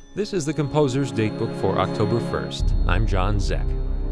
This is the Composer's Datebook for October 1st. I'm John Zeck.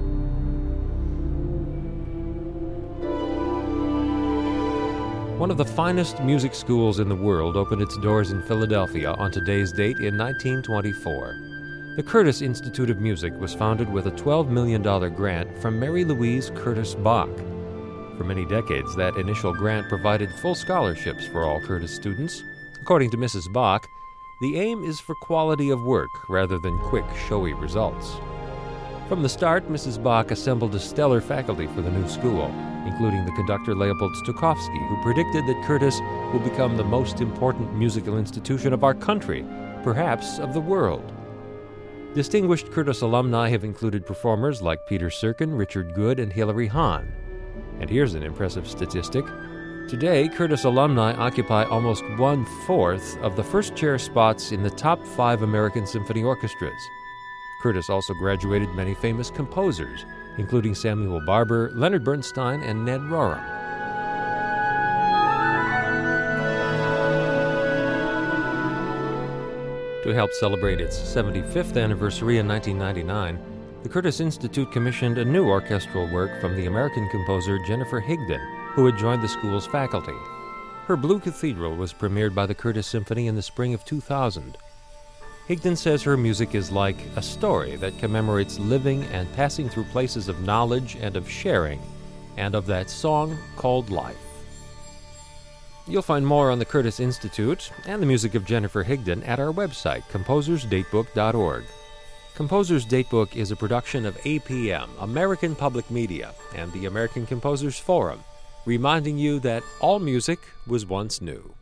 One of the finest music schools in the world opened its doors in Philadelphia on today's date in 1924. The Curtis Institute of Music was founded with a $12 million grant from Mary Louise Curtis Bach. For many decades, that initial grant provided full scholarships for all Curtis students. According to Mrs. Bach, the aim is for quality of work rather than quick, showy results. From the start, Mrs. Bach assembled a stellar faculty for the new school, including the conductor Leopold Stokowski, who predicted that Curtis will become the most important musical institution of our country, perhaps of the world. Distinguished Curtis alumni have included performers like Peter Serkin, Richard Good, and Hilary Hahn. And here's an impressive statistic. Today, Curtis alumni occupy almost 1/4 of the first-chair spots in the top 5 American symphony orchestras. Curtis also graduated many famous composers, including Samuel Barber, Leonard Bernstein, and Ned Rorem. To help celebrate its 75th anniversary in 1999, the Curtis Institute commissioned a new orchestral work from the American composer Jennifer Higdon, who had joined the school's faculty. Her Blue Cathedral was premiered by the Curtis Symphony in the spring of 2000. Higdon says her music is like a story that commemorates living and passing through places of knowledge and of sharing, and of that song called life. You'll find more on the Curtis Institute and the music of Jennifer Higdon at our website, composersdatebook.org. Composer's Datebook is a production of APM, American Public Media, and the American Composers Forum, reminding you that all music was once new.